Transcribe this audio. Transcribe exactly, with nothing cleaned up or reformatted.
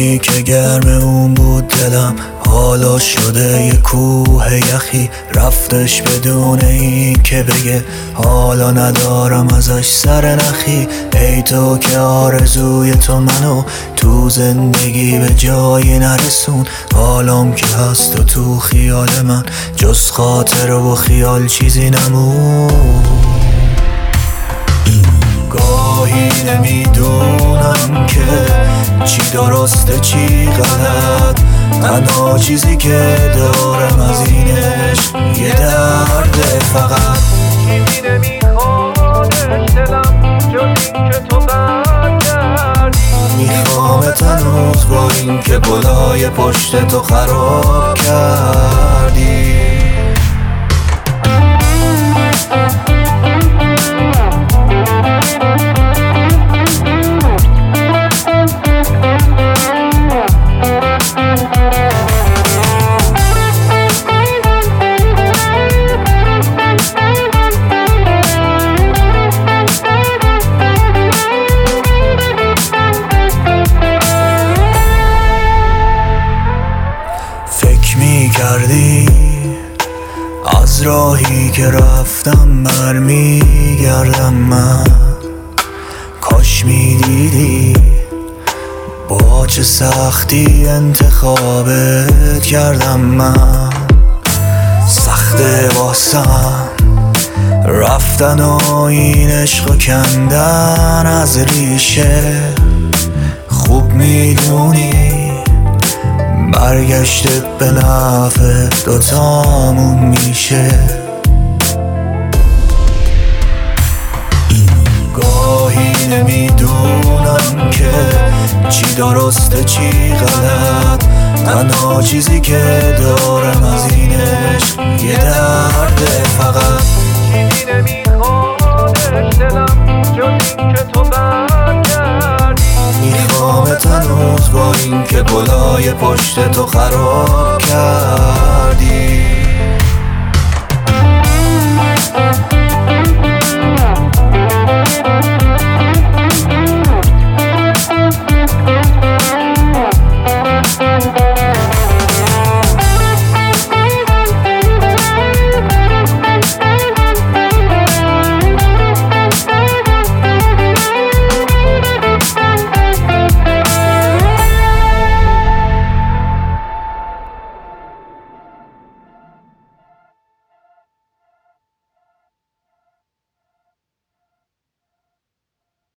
روزی که گرم اون بود دلم حالا شده یه کوه یخی، رفتش بدون این که بگه حالا ندارم ازش سر نخی. ای تو که آرزوی تو منو تو زندگی به جایی نرسون، حالام که هست و تو خیال من جز خاطر و خیال چیزی نمون. گاهی نمیدونم که چی درسته چی غلط، تنها چیزی که دارم از این عشق یه درده فقط. چیزی نمیخوادش دلم جز این که تو بد کردی، میخوامت هنوز با این که بلای پشت تو خراب کردی. کردی از راهی که رفتم برمیگردم من، کاش میدیدی با چه سختی انتخابت کردم من. سخته واسم رفتن و این عشق و کندن از ریشه، خوب میدونی برگشت به نفع دوتامون میشه. گاهی نمیدونم که چی درسته چی غلط، تنها چیزی که دارم از این عشق یه درده فقط. چیزی نمیخوادش دلم جز این که تو بد کردی، میخوامت هنوز با این که بلای پشت تو خراب کردی.